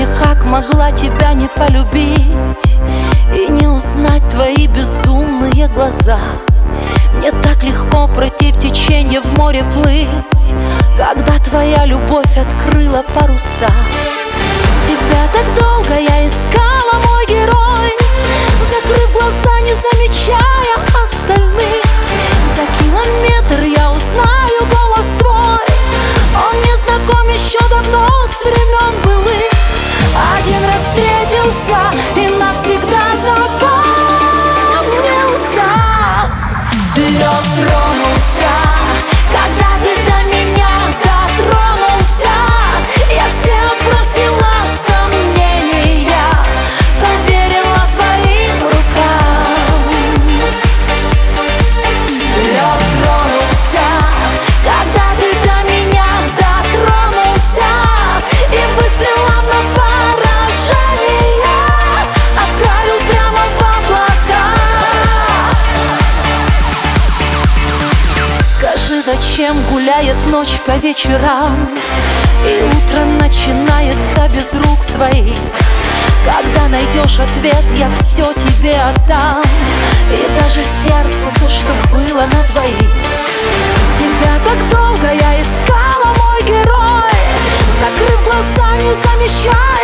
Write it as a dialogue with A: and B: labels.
A: мне, как могла тебя не полюбить и не узнать твои безумные глаза. Мне так легко против течения в море плыть, когда твоя любовь открыла паруса. Тебя так долго я искала, мой герой, закрыв глаза, не замечая остальных. За километр я узнаю голос твой, он мне знаком еще давно, с времен былых. Один раз встретился и навсегда запомнился. Лед тронулся, когда ты до меня дотронулся. Я все отбросила сомнения, поверила твоим рукам. Лед тронулся, когда ты до меня дотронулся, и выстрелом на поражение отправил прямо в облака. Скажи, зачем гуляет ночь по вечерам, и утро начинается без рук твоих? Когда найдешь ответ, я все тебе отдам, и даже сердце, то, что было на двоих. Тебя так долго я искала, мой герой, закрыв глаза, не замечая